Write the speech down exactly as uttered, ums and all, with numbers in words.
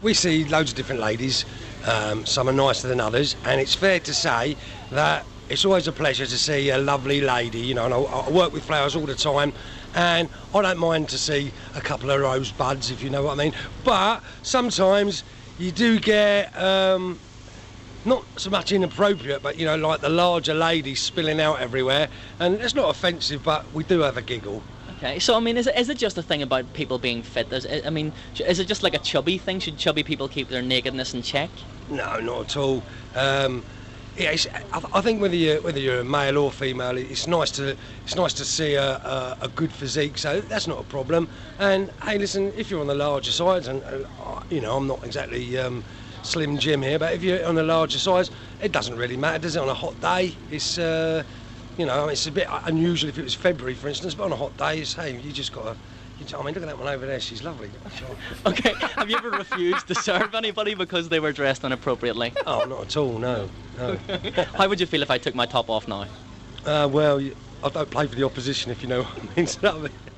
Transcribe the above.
we see loads of different ladies. Um, some are nicer than others, and it's fair to say that it's always a pleasure to see a lovely lady, you know, and I, I work with flowers all the time, and I don't mind to see a couple of rosebuds, if you know what I mean. But sometimes you do get, um, not so much inappropriate, but, you know, like the larger ladies spilling out everywhere, and it's not offensive, but we do have a giggle. Okay, so I mean, is it, is it just a thing about people being fit? Is it, I mean, is it just like a chubby thing? Should chubby people keep their nakedness in check? No, not at all. Um, yeah, it's, I, I think whether you whether you're a male or female, it's nice to it's nice to see a, a, a good physique. So that's not a problem. And hey, listen, if you're on the larger sides, and uh, you know, I'm not exactly um, Slim Jim here, but if you're on the larger size, it doesn't really matter, does it? On a hot day, it's uh, you know, it's a bit unusual if it was February, for instance, but on a hot day, it's, hey, you just got to. I mean, look at that one over there, she's lovely. Okay, have you ever refused to serve anybody because they were dressed inappropriately? Oh, not at all, no. no. How would you feel if I took my top off now? Uh, well, I don't play for the opposition, if you know what I mean.